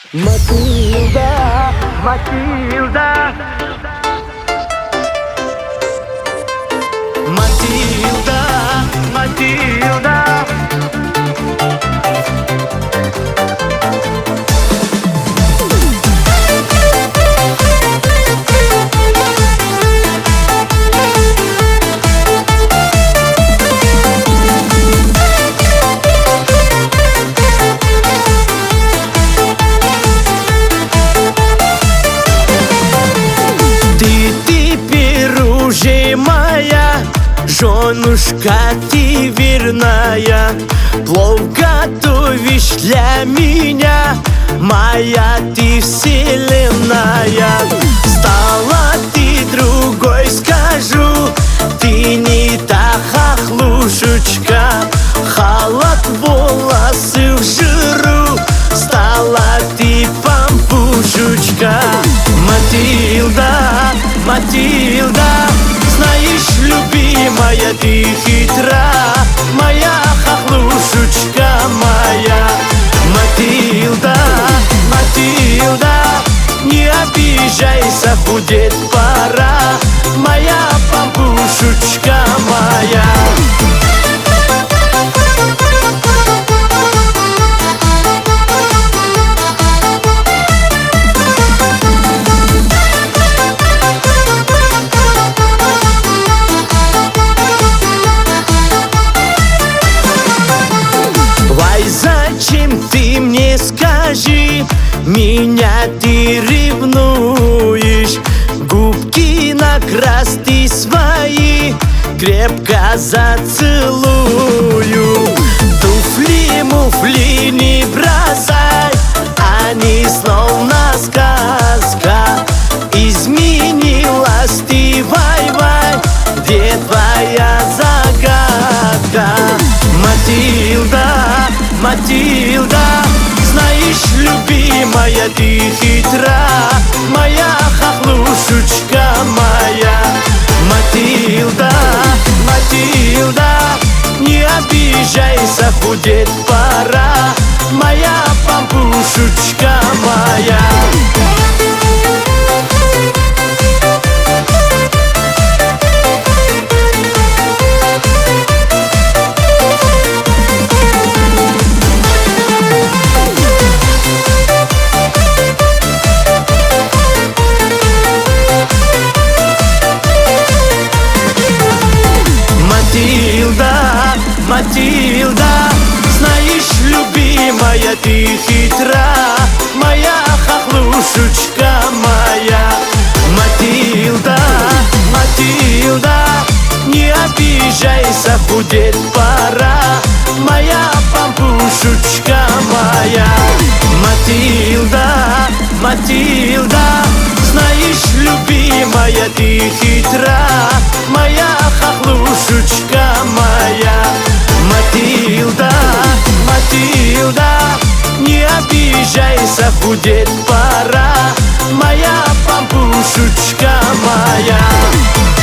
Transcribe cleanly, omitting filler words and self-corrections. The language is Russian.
Матильда, Матильда, Матильда, Матильда. Моя женушка, ты верная, плов готовишь для меня, моя ты вселенная. Стала ты другой, скажу, ты не та хохлушечка, халат, волосы в жиру, стала ты пампушечка. Матильда, Матильда, знаешь, любимая, ты хитра, моя хохлушечка моя. Матильда, Матильда, не обижайся, худеть пора, моя пампушечка моя. Зачем ты мне, скажи, меня ты ревнуешь? Губки накрась ты свои, крепко зацелую. Туфли-муфли не бросай, они словно сказка. Изменилась ты, вай-вай, где твоя загадка? Матильда, Матильда, знаешь, любимая, ты хитра, моя хохлушечка моя. Матильда, Матильда, не обижайся, худеть пора, моя пампушечка моя. Матильда, Матильда, знаешь, любимая, ты хитра, моя хохлушечка моя. Матильда, Матильда, не обижайся, худеть пора, моя пампушечка моя. Матильда, Матильда, знаешь, любимая, ты хитра, моя хохлушечка моя. Матильда, Матильда, не обижайся, худеть пора, моя пампушечка моя.